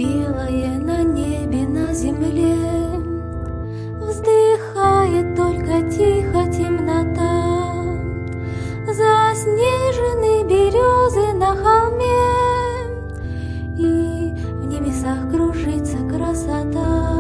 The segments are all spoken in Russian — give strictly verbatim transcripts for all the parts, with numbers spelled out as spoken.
белое на небе, на земле. Вздыхает только тихо темнота, заснежены березы на холме, и в небесах кружится красота.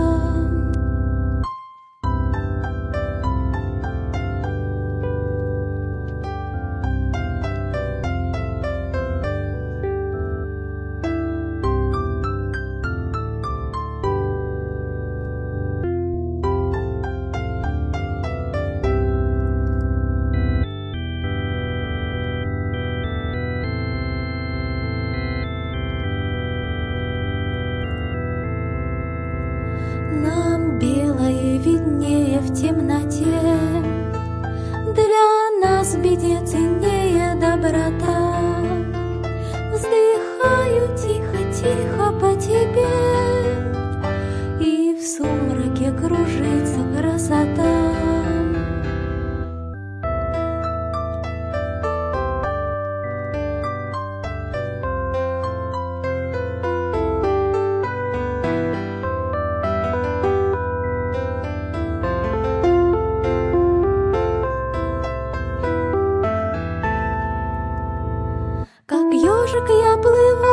Нам белое виднее в темноте, для нас в беде ценнее доброта. Вздыхаю тихо-тихо по тебе, и в сумраке кружится красота. Как ежик я плыву